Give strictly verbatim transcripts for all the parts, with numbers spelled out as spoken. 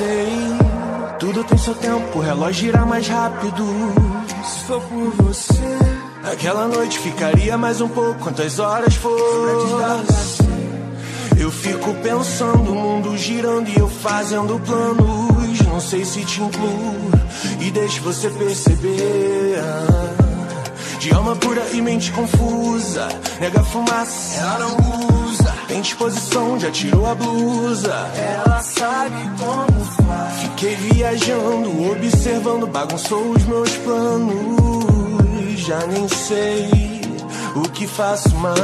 sei. Tudo tem seu tempo, o relógio gira mais rápido. Se for por você, aquela noite ficaria mais um pouco, quantas horas for. Eu fico pensando, o mundo girando e eu fazendo planos. Não sei se te incluo e deixo você perceber. De alma pura e mente confusa, nega a fumaça, ela não usa. Tem disposição, já tirou a blusa, ela sabe como faz. Fiquei viajando, observando, bagunçou os meus planos. Já nem sei o que faço mais.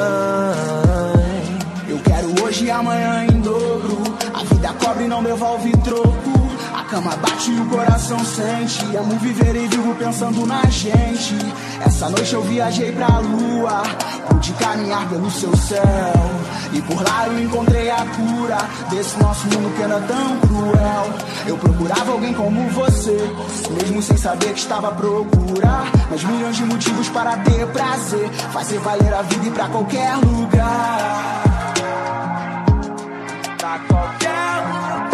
Eu quero hoje e amanhã em dobro. A vida cobra e não devolve troco. A cama bate e o coração sente. Amo viver e vivo pensando na gente. Essa noite eu viajei pra lua, pude caminhar pelo seu céu. E por lá eu encontrei a cura desse nosso mundo que anda tão cruel. Eu procurava alguém como você, mesmo sem saber que estava a procurar. Mas milhões de motivos para ter prazer, fazer valer a vida e pra qualquer lugar. Pra qualquer lugar.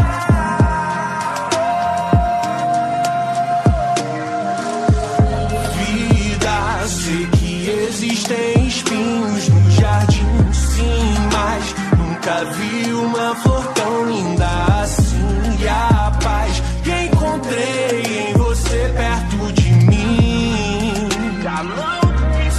Vida, sei que existem espinhos no jardim, sim, mas nunca vi uma flor tão linda assim. E a paz que encontrei em você perto de mim já não quis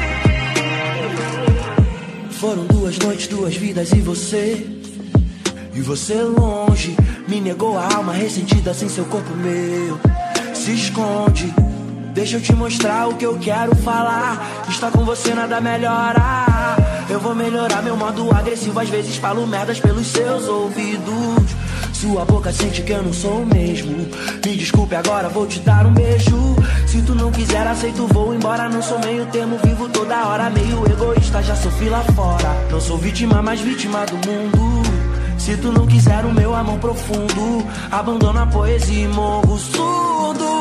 vir. Foram duas noites, duas vidas e você. E você longe, me negou a alma ressentida sem seu corpo meu. Se esconde, deixa eu te mostrar o que eu quero falar. Estar com você nada melhora. Eu vou melhorar meu modo agressivo, às vezes falo merdas pelos seus ouvidos. Sua boca sente que eu não sou o mesmo. Me desculpe agora, vou te dar um beijo. Se tu não quiser, aceito, vou embora. Não sou meio termo, vivo toda hora meio egoísta, já sofri lá fora. Não sou vítima, mas vítima do mundo. Se tu não quiser o meu amor profundo, abandono a poesia e morro surdo.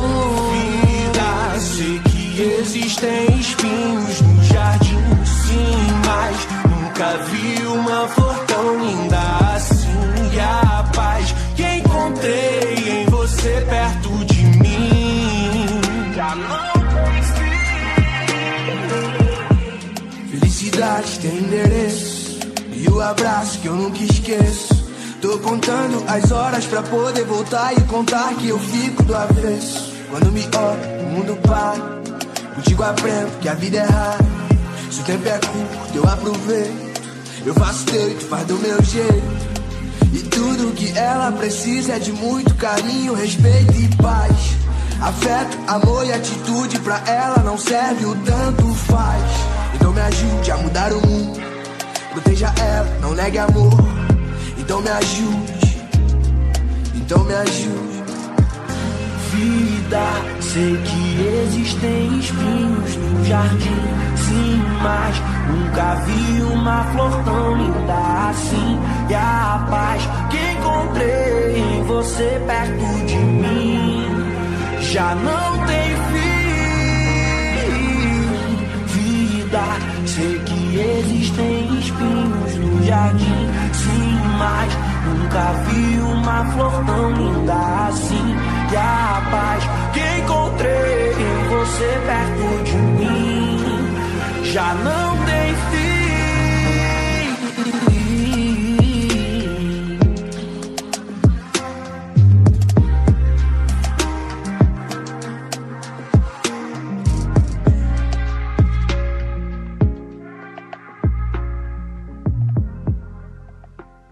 Vida, sei que existem espinhos no jardim, sim, mas nunca vi uma flor tão linda assim. E a paz que encontrei em você perto de mim já não quis vir. Felicidade tem endereço e o abraço que eu nunca esqueço. Tô contando as horas pra poder voltar e contar que eu fico do avesso. Quando me olho, o mundo para. Contigo aprendo que a vida é rara. Se o tempo é curto, eu aproveito. Eu faço teu e tu faz do meu jeito. E tudo que ela precisa é de muito carinho, respeito e paz. Afeto, amor e atitude pra ela não serve, o tanto faz. Então me ajude a mudar o mundo. Proteja ela, não negue amor. Então me ajude, então me ajude. Vida, sei que existem espinhos no jardim, sim, mas nunca vi uma flor tão linda assim. E a paz que encontrei em você perto de mim já não tem fim. Vida, sei que existem espinhos no jardim, sim, mas nunca vi uma flor tão linda assim. E a paz que encontrei em você perto de mim já não